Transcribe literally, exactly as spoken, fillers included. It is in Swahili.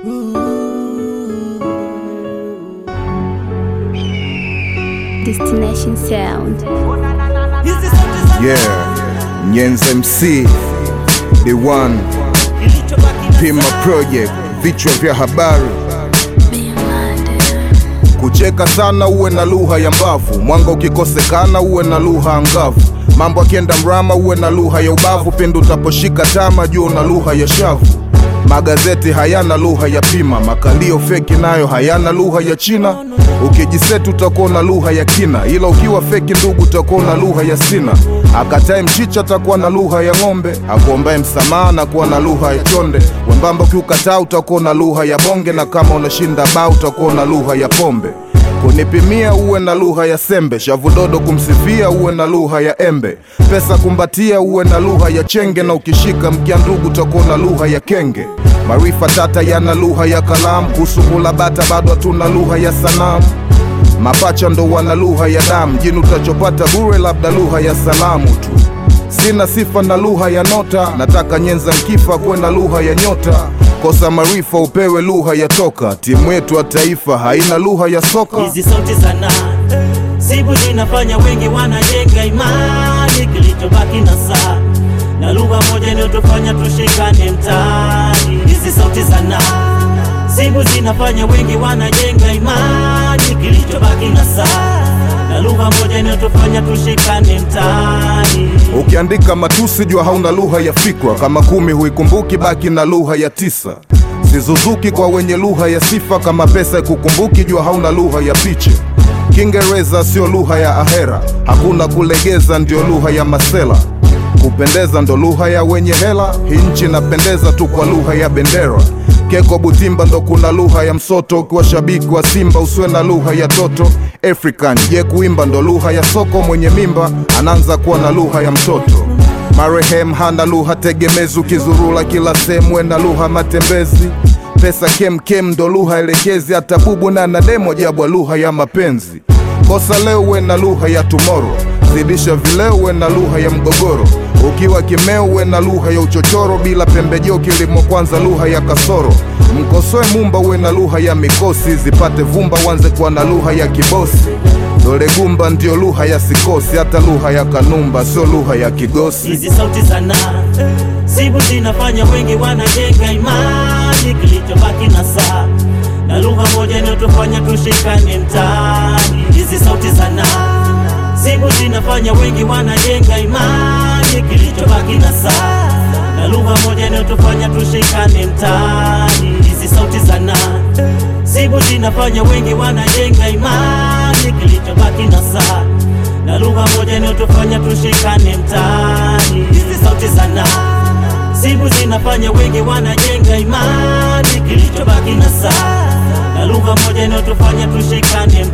Destination Sound. Yeah, Nyenze M C, The One, Pima Project, vichwa vya habari. Kucheka sana uwe na lugha ya mbavu, mwanga ukikosekana uwe na lugha angavu. Mambo akienda mrama uwe na lugha ya ubavu, pindi utaposhika tama juu na lugha ya shavu. Magazeti hayana lugha ya pima, makalio feki nayo hayana lugha ya China. Ukijisetu utakuwa na lugha ya kina, ila ukiwa feki ndugu utakuwa na lugha ya sina. Akatae mchicha atakuwa na lugha ya ng'ombe, akuombae msamaha na kuwa na lugha ya chonde. Wembamba ukiukataa utakuwa na lugha ya bonge, na kama unashinda bao utakuwa na lugha ya pombe. Kunipimia uwe na lugha ya sembe, shavudodo kumsifia uwe na lugha ya embe. Pesa kumbatia uwe na lugha ya chenge, na ukishika mkia ndugu utakuwa na lugha ya kenge. Marifa tata yana lugha ya kalamu, kusukula bata bado hatuna lugha ya sanamu. Mapacha ndo wana lugha ya damu, jini utachopata bure labda lugha ya salamu tu. Sina sifa na lugha ya nota, nataka Nyenza mkifa kwe na lugha ya nyota. Kosa marifa upewe lugha ya toka, timu yetu wa taifa haina lugha ya soka. Hizi sauti sana sibu zinafanya wengi wanajenga imani, kilichobaki na saa na lugha moja inayotufanya tushikane mtaani. Hizi sauti sana sibu zinafanya wengi wanajenga imani, kilichobaki na saa na lugha moja inayotufanya tushikane mtaani. Ukiandika matusi jua hauna lugha ya fikra, kama kumi huikumbuki baki na lugha ya tisa. Sizuzuki kwa wenye lugha ya sifa, kama pesa kukumbuki jua hauna lugha ya piche. Kiingereza sio lugha ya ahera, hakuna kulegeza ndio lugha ya masela. Kupendeza ndo lugha ya wenye hela, hii nchi napendeza tu kwa lugha ya bendera. Keko Butimba ndo kuna lugha ya msoto, ukiwa shabiki wa Simba usiwe na lugha ya toto. African je kuimba ndo lugha ya soko, mwenye mimba anaanza kuwa na lugha ya mtoto. Marehem hana lugha tegemezi, ukizurula kila sehemu na lugha matembezi. Pesa kem kem ndo lugha elekezi, hata bubu na nademo jabwa lugha ya mapenzi. Kosa leo uwe na lugha ya tomorrow, zidisha vileo uwe na lugha ya mgogoro. Ukiwa kimeo uwe na lugha ya uchochoro, bila pembejeo kilimo kwanza lugha ya kasoro. Mkosoe mumba uwe na lugha ya mikosi, zipate vumba wanze kuwa na lugha ya kibosi. Dole gumba ndio lugha ya sikosi, hata lugha ya kanumba sio lugha ya kigosi. Hizi sauti sana sibu zinafanya wengi wanajenga imani, kilichobaki na saa na lugha moja inayotufanya tushikane mtaani. Hizi sauti sana sibu zinafanya wengi wanajenga imani, kilichobaki na saa na lugha moja inayotufanya tushikane mtaani. Hizi sauti sana sibu zinafanya wengi wanajenga imani, kilichobaki na saa na lugha moja inayotufanya tushikane mtaani. Hizi sauti sana sibu zinafanya wengi wanajenga imani, kilichobaki na saa na lugha moja inayotufanya tushikane mtaani.